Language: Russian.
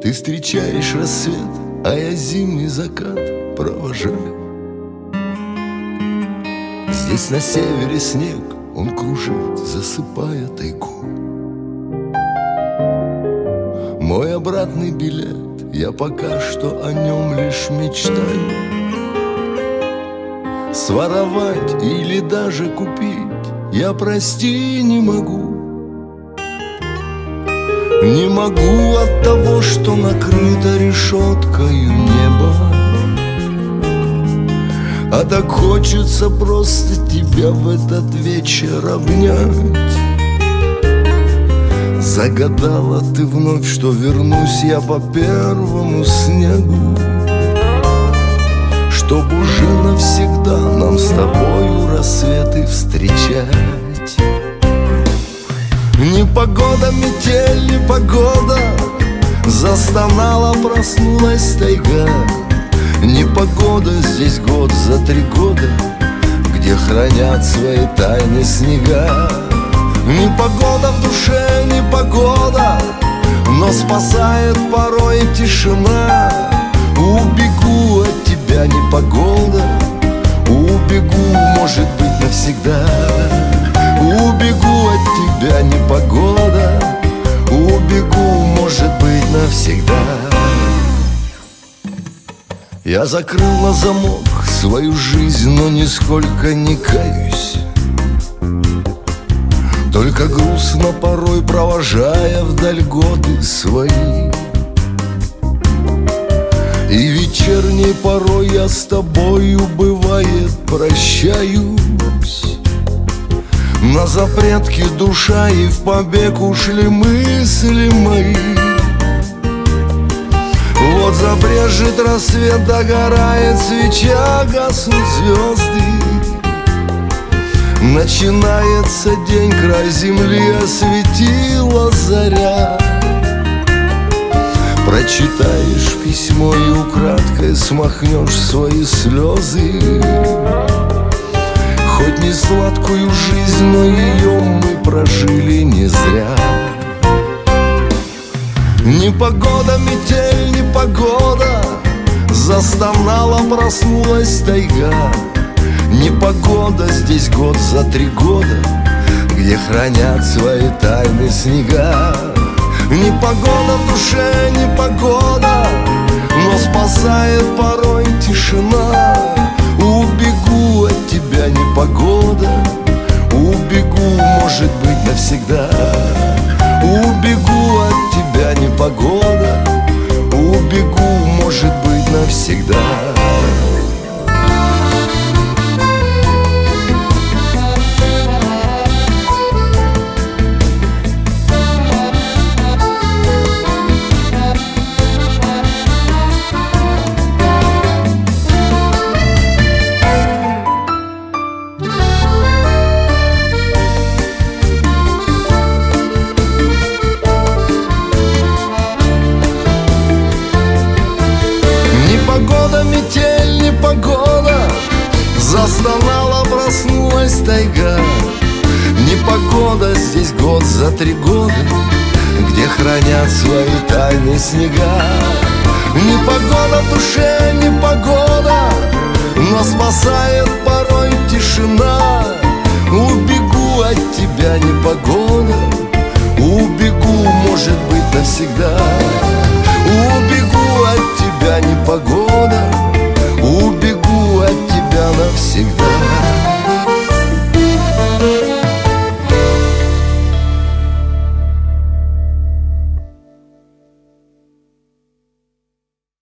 Ты встречаешь рассвет, а я зимний закат провожаю. Здесь на севере снег, он кружит, засыпая тайгу. Мой обратный билет, я пока что о нем лишь мечтаю. Своровать или даже купить я, прости, не могу. Не могу от того, что накрыто решеткою небо. А так хочется просто тебя в этот вечер обнять. Загадала ты вновь, что вернусь я по первому снегу, чтоб уже навсегда нам с тобою рассветы встречать. Непогода, метель, непогода, застонала, проснулась тайга. Непогода, здесь год за 3 года, где хранят свои тайны снега. Непогода в душе, непогода, но спасает порой тишина. Убегу от тебя, непогода, убегу, может быть, навсегда. Убегу от тебя, непогода, убегу, может быть, навсегда. Я закрыл на замок свою жизнь, но нисколько не каюсь. Только грустно порой, провожая вдаль годы свои. И вечерней порой я с тобою, бывает, прощаюсь. На запретки душа и в побег ушли мысли мои. Вот забрежет рассвет, догорает свеча, гаснут звезды. Начинается день, край земли осветила заря. Прочитаешь письмо и украдкой смахнешь свои слезы. Хоть не сладкую жизнь, но ее мы прожили не зря. Непогода, метель, непогода, застонала, проснулась тайга. Непогода, здесь год за 3 года, где хранят свои тайны снега. Непогода в душе, непогода, но спасает порой тишина. Убегу от тебя, непогода, убегу, может быть, навсегда. Убегу от тебя, непогода, убегу, может быть, навсегда. Непогода, метель, непогода, застонала, проснулась тайга. Непогода, здесь год за 3 года, где хранят свои тайны снега. Непогода в душе, непогода, но спасает порой тишина. Убегу от тебя, непогода, убегу, может быть, навсегда. Убегу от тебя, непогода,